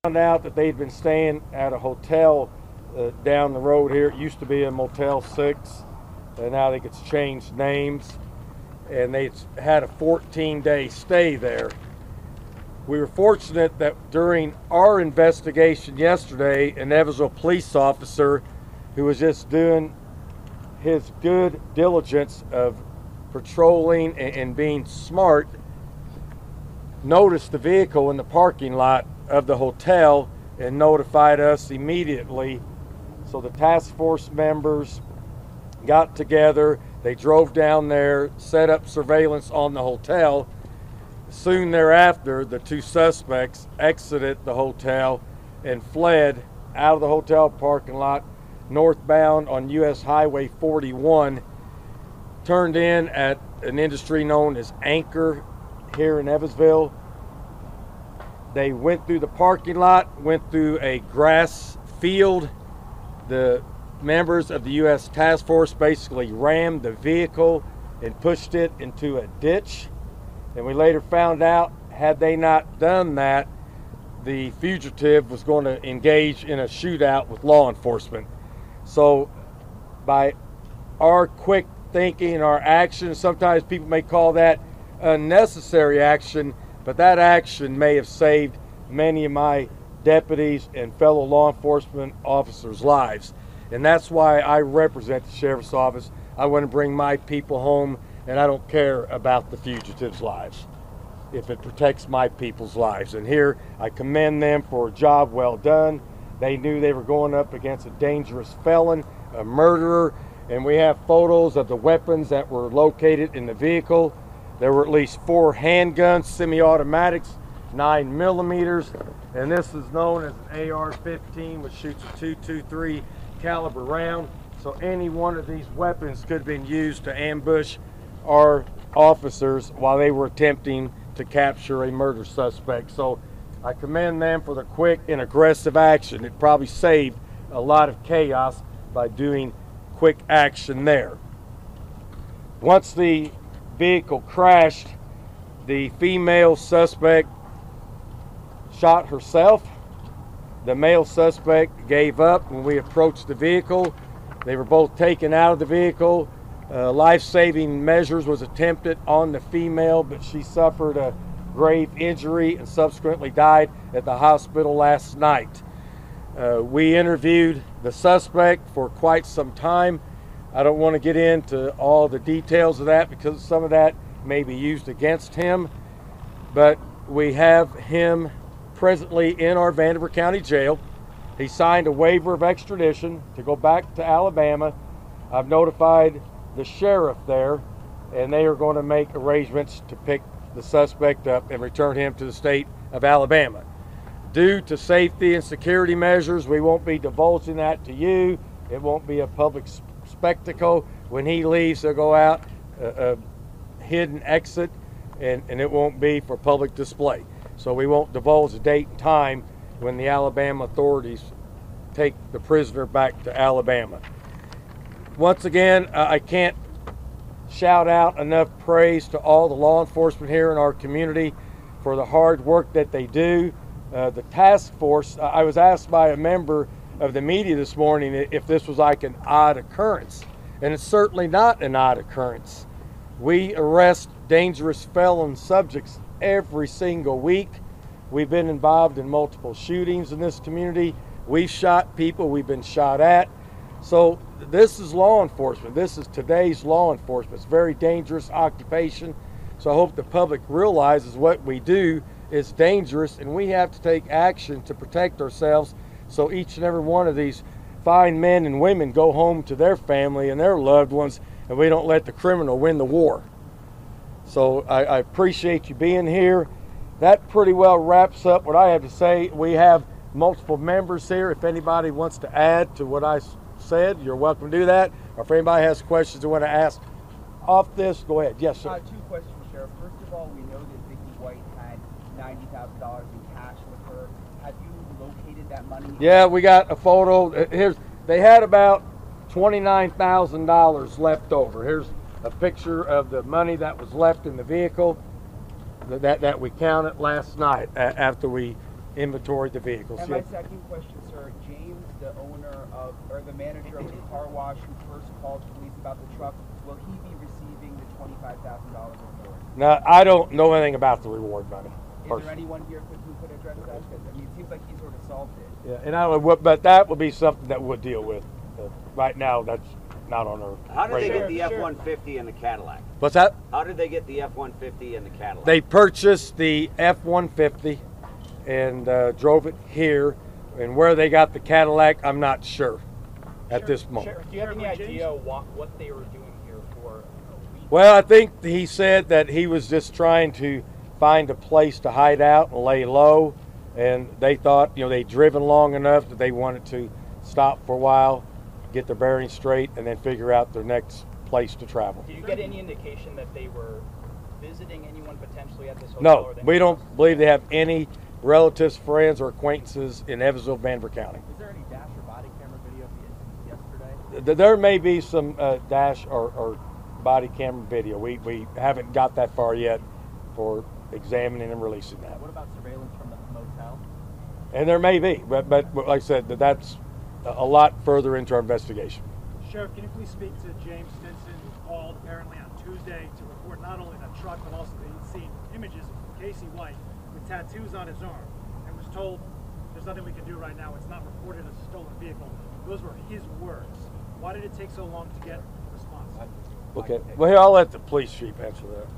Found out that they'd been staying at a hotel down the road here. It used to be a Motel 6, and now I think it's changed names. And they had a 14-day stay there. We were fortunate that during our investigation yesterday, an Evansville police officer who was just doing his good diligence of patrolling and being smart noticed the vehicle in the parking lot of the hotel and notified us immediately. So the task force members got together, they drove down there, set up surveillance on the hotel. Soon thereafter, the two suspects exited the hotel and fled out of the hotel parking lot northbound on US Highway 41, turned in at an industry known as Anchor here in Evansville. They went through the parking lot, went through a grass field. The members of the U.S. Task Force basically rammed the vehicle and pushed it into a ditch. And we later found out, had they not done that, the fugitive was going to engage in a shootout with law enforcement. So by our quick thinking and our actions, sometimes people may call that unnecessary action, but that action may have saved many of my deputies and fellow law enforcement officers' lives. And that's why I represent the sheriff's office. I want to bring my people home, and I don't care about the fugitives' lives if it protects my people's lives. And here I commend them for a job well done. They knew they were going up against a dangerous felon, a murderer, and we have photos of the weapons that were located in the vehicle. There were at least 4 handguns, semi-automatics, 9mm, and this is known as an AR-15, which shoots a .223 caliber round. So any one of these weapons could have been used to ambush our officers while they were attempting to capture a murder suspect. So I commend them for the quick and aggressive action. It probably saved a lot of chaos by doing quick action there. Once the vehicle crashed, the female suspect shot herself. The male suspect gave up when we approached the vehicle. They were both taken out of the vehicle. Life-saving measures was attempted on the female, but she suffered a grave injury and subsequently died at the hospital last night. We interviewed the suspect for quite some time. I don't want to get into all the details of that because some of that may be used against him, but we have him presently in our Vanderbilt County Jail. He signed a waiver of extradition to go back to Alabama. I've notified the sheriff there, and they are going to make arrangements to pick the suspect up and return him to the state of Alabama. Due to safety and security measures, we won't be divulging that to you. It won't be a public spectacle. When he leaves, they'll go out a hidden exit, and it won't be for public display. So we won't divulge the date and time when the Alabama authorities take the prisoner back to Alabama. Once again, I can't shout out enough praise to all the law enforcement here in our community for the hard work that they do. The task force, I was asked by a member of the media this morning if this was like an odd occurrence, and it's certainly not an odd occurrence. We arrest dangerous felon subjects every single week. We've been involved in multiple shootings in this community. We've shot people, we've been shot at. So this is law enforcement. This is today's law enforcement. It's a very dangerous occupation. So I hope the public realizes what we do is dangerous, and we have to take action to protect ourselves so each and every one of these fine men and women go home to their family and their loved ones, and we don't let the criminal win the war. So I appreciate you being here. That pretty well wraps up what I have to say. We have multiple members here. If anybody wants to add to what I said, you're welcome to do that. Or if anybody has questions they want to ask off this, go ahead. Yes, sir. 2 questions, Sheriff. First of all, we know that Vicki White had $90,000 in cash with her. Have you located that money? Yeah, we got a photo. They had about $29,000 left over. Here's a picture of the money that was left in the vehicle that we counted last night after we inventoried the vehicles. And my second question, sir, James, the owner of, or the manager of the car wash who first called police about the truck, will he be receiving the $25,000 reward? Now, I don't know anything about the reward money. Is there anyone here who could address that? Because I mean, it seems like he sort of solved it. Yeah, and I don't know what, but that would be something that we'll deal with. Right now, that's not on our How did they radar. get the F-150 and the Cadillac? What's that? How did they get the F-150 and the Cadillac? They purchased the F-150 and drove it here. And where they got the Cadillac, I'm not sure at this moment. Sheriff, do you have any idea what they were doing here for a week? Well, I think he said that he was just trying to find a place to hide out and lay low. And they thought, they'd driven long enough that they wanted to stop for a while, get their bearings straight, and then figure out their next place to travel. Do you get any indication that they were visiting anyone potentially at this hotel? No, or they we don't believe they have any relatives, friends, or acquaintances in Evansville, Vanderbilt County. Was there any dash or body camera video of the incident yesterday? There may be some dash or body camera video. We haven't got that far yet for examining and releasing that. What about surveillance from the motel? And there may be, but like I said, that's a lot further into our investigation. Sheriff, can you please speak to James Stinson, who called apparently on Tuesday to report not only that truck, but also that he'd seen images of Casey White with tattoos on his arm, and was told there's nothing we can do right now, it's not reported as a stolen vehicle. Those were his words. Why did it take so long to get a response? Okay, well, here, I'll let the police chief answer that.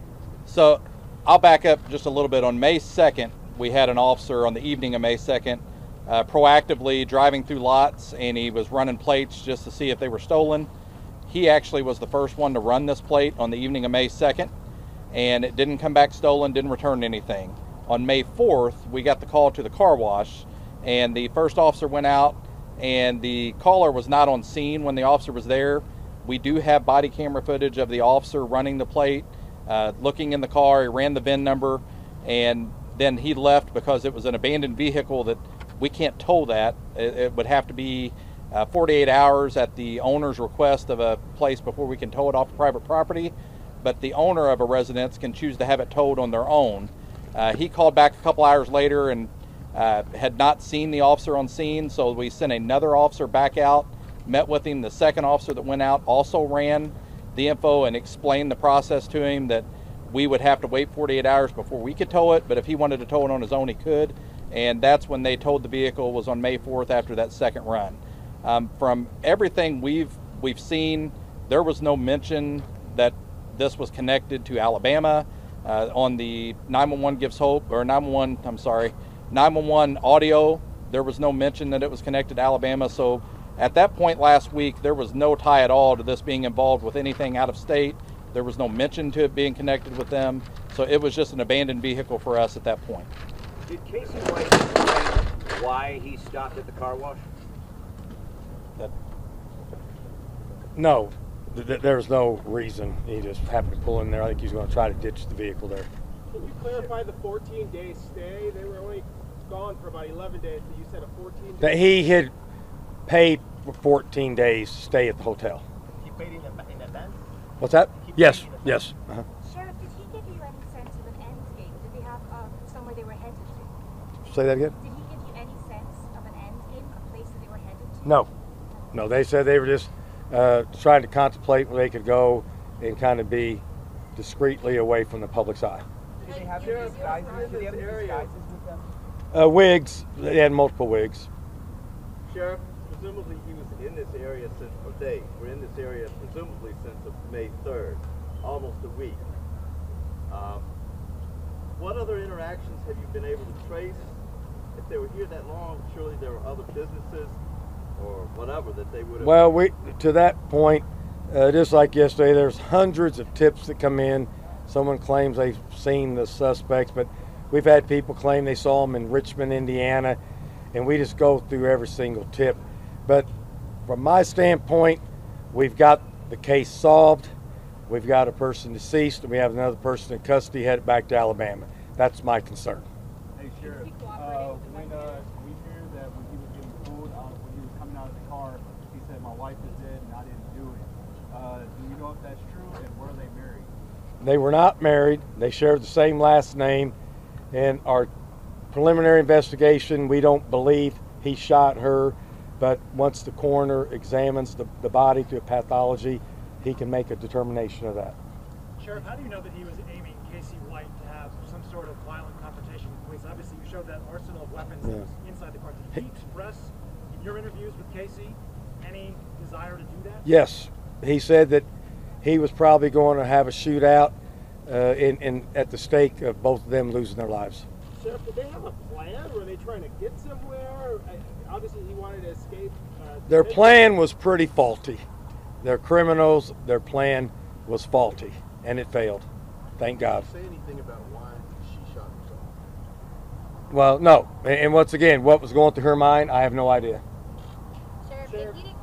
So I'll back up just a little bit. On May 2nd, we had an officer on the evening of May 2nd proactively driving through lots, and he was running plates just to see if they were stolen. He actually was the first one to run this plate on the evening of May 2nd, and it didn't come back stolen, didn't return anything. On May 4th, we got the call to the car wash, and the first officer went out, and the caller was not on scene when the officer was there. We do have body camera footage of the officer running the plate, looking in the car. He ran the VIN number, and then he left because it was an abandoned vehicle that we can't tow that. It would have to be 48 hours at the owner's request of a place before we can tow it off private property. But the owner of a residence can choose to have it towed on their own. He called back a couple hours later and had not seen the officer on scene, so we sent another officer back out, met with him. The second officer that went out also ran the info and explained the process to him, that we would have to wait 48 hours before we could tow it, but if he wanted to tow it on his own, he could. And that's when they towed the vehicle, was on May 4th after that second run. From everything we've seen, there was no mention that this was connected to Alabama. On the 911 Gives Hope, or 911 audio, there was no mention that it was connected to Alabama. So at that point last week, there was no tie at all to this being involved with anything out of state. There was no mention to it being connected with them. So it was just an abandoned vehicle for us at that point. Did Casey White explain why he stopped at the car wash? No, there's no reason. He just happened to pull in there. I think he's going to try to ditch the vehicle there. Can you clarify the 14-day stay? They were only gone for about 11 days, so you said a 14-day. That he had paid for 14 days to stay at the hotel. He paid in advance? What's that? Yes, yes. Sheriff, did he give you any sense of an end game? Did they have somewhere they were headed to? Say that again? Did he give you any sense of an end game, a place that they were headed to? No. No, they said they were just trying to contemplate where they could go and kind of be discreetly away from the public's eye. Did they have any disguises? Did they have any disguises with them? Wigs. They had multiple wigs. Sheriff, presumably he was in this area since, or they were in this area presumably since May 3rd, almost a week. What other interactions have you been able to trace? If they were here that long, surely there were other businesses or whatever that they would have... Well, to that point, just like yesterday, there's hundreds of tips that come in. Someone claims they've seen the suspects, but we've had people claim they saw them in Richmond, Indiana, and we just go through every single tip. But from my standpoint, we've got the case solved. We've got a person deceased, and we have another person in custody headed back to Alabama. That's my concern. Hey, Sheriff, when we hear that when he was getting pulled out, when he was coming out of the car, he said, "My wife is dead and I didn't do it." Do you know if that's true, and were they married? They were not married. They shared the same last name, and our preliminary investigation, we don't believe he shot her, but once the coroner examines the body through pathology, he can make a determination of that. Sheriff, how do you know that he was aiming Casey White to have some sort of violent confrontation with police? Obviously, you showed that arsenal of weapons that was inside the car. Did he express in your interviews with Casey any desire to do that? Yes, he said that he was probably going to have a shootout at the stake of both of them losing their lives. Sheriff, did they have a plan? Were they trying to get somewhere? Obviously, he wanted to escape. Their plan was pretty faulty. They're criminals. Their plan was faulty, and it failed. Thank God. Say anything about why she shot herself? Well, no. And once again, what was going through her mind, I have no idea. Sheriff, Sheriff. did he